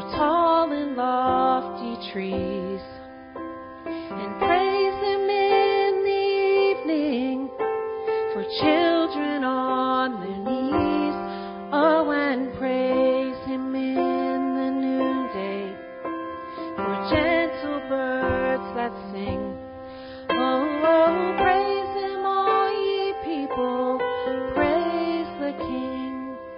tall and lofty trees, and praise Him in the evening for children on their knees. Oh, and praise Him in the noonday for gentle birds that sing. Oh, oh, praise Him, all ye people, praise the King.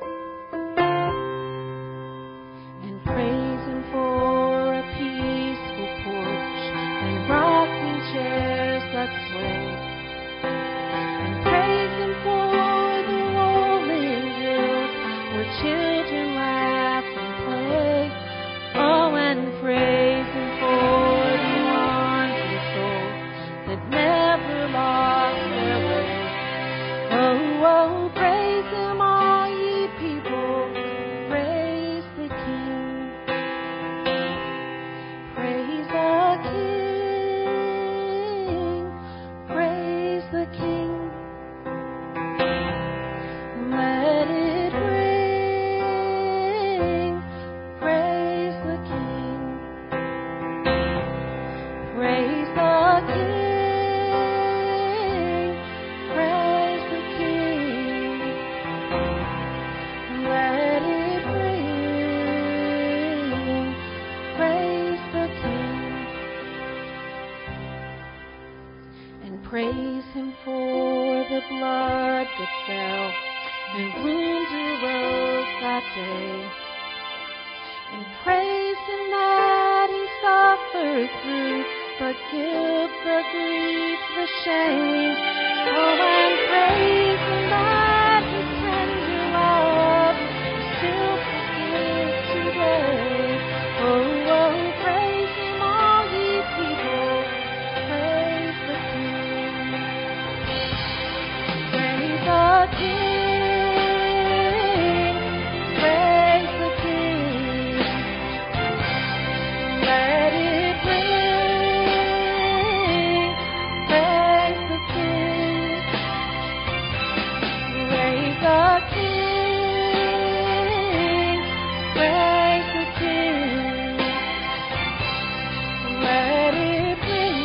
And praise Him for a peaceful porch and rocking chairs that sway. And praise Him for the rolling hills where children laugh and play. Oh, and praise Him for the wandering souls that never lost their way. Oh, oh, praise Him, all ye people, praise the King. Praise the King, praise the King. Let it ring, praise the King. Praise the King, praise the King. Let it ring, praise the King. And praise Him for the blood that fell and wounds arose that day. And praise Him that He suffered through, but give the grief, the shame. Oh, and praise Him that His tender love still forgives today. Oh, oh, praise Him, all ye people, praise the King. Praise the King, praise the King. Let it ring, praise the King. Praise the King, praise the King. Let it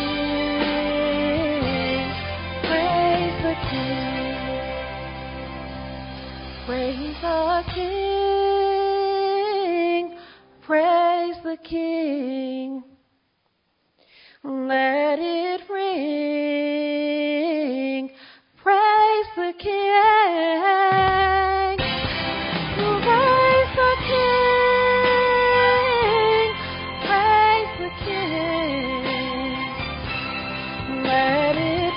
ring, praise the King. Praise the King, praise the King. Let it ring, praise the King. Praise the King, praise the King. Let it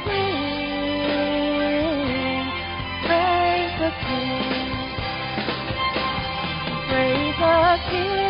ring, praise the King. Praise the King.